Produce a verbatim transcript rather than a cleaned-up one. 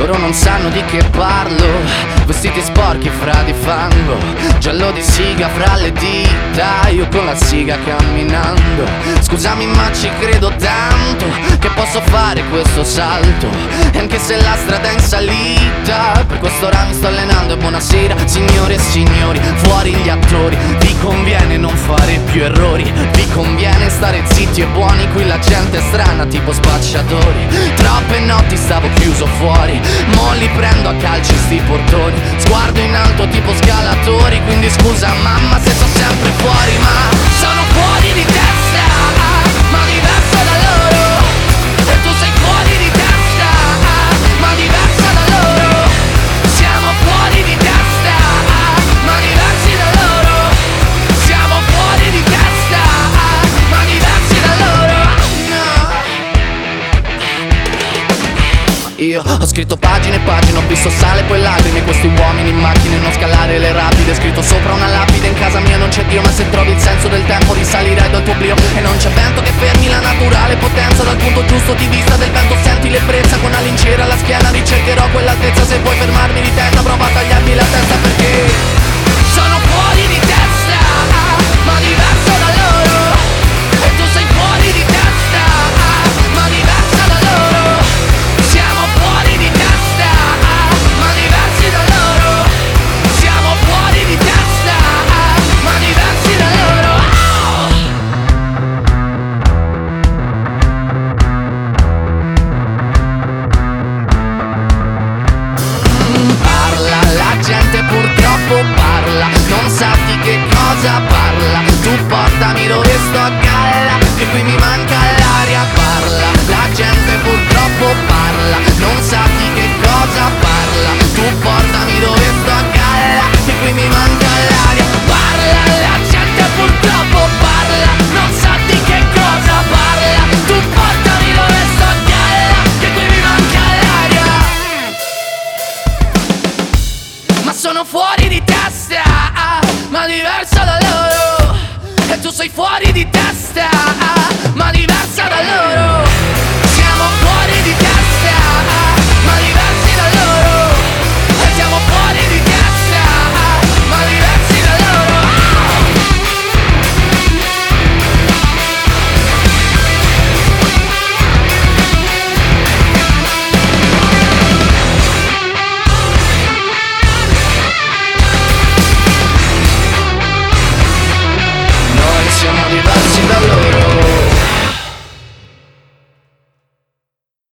loro non sanno di che parlo. Vestiti sporchi fra di fango, giallo di siga fra le dita, io con la siga camminando. Scusami ma ci credo tanto che posso fare questo salto, e anche se la strada è in salita, per quest'ora mi sto allenando. E buonasera signore e signori, fuori gli attori. Vi conviene non fare più errori, vi conviene stare zitti e buoni. Qui la gente è strana tipo spacciatori. Troppe notti stavo chiuso fuori, mo li prendo a calci sti portoni. Sguardo in alto tipo scalatori, quindi scusa mamma se sto sempre fuori, ma sono fuori di testa, ma diverso da loro. E tu sei fuori di testa, ma diversa da loro. Siamo fuori di testa, ma diversi da loro. Siamo fuori di testa, ma diversi da loro. Io ho scritto pagine e pagine, ho visto sale poi lacrime. Questi uomini in macchine, non scalare le rapide. Scritto sopra una lapide, in casa mia non c'è Dio. Ma se trovi il senso del tempo risalirai dal tuo oblio. E non c'è vento che fermi la naturale potenza. Dal punto giusto di vista del vento senti l'ebbrezza. Con una lincera alla schiena ricercherò quell'altezza. Se vuoi fermarmi di testa prova a tagliarmi la testa, perché sono fuori di testa, ma diverso da loro. E tu sei fuori di testa, ma diversa da loro. Siamo fuori di testa, ma diversi da loro. Siamo fuori di testa, ma diversi da loro. Mm, parla, la gente purtroppo parla, non sa di che cosa parla. Tu portami dove sto a galla, che qui mi manca l'aria. Parla, la gente purtroppo parla, non sa di che cosa parla. Tu portami dove sto a galla, che qui mi manca l'aria. Parla, la gente purtroppo parla, non sa di che cosa parla. Tu portami dove sto a galla, che qui mi manca l'aria. Ma sono fuori di testa, ma diverso da loro. E tu sei fuori di testa,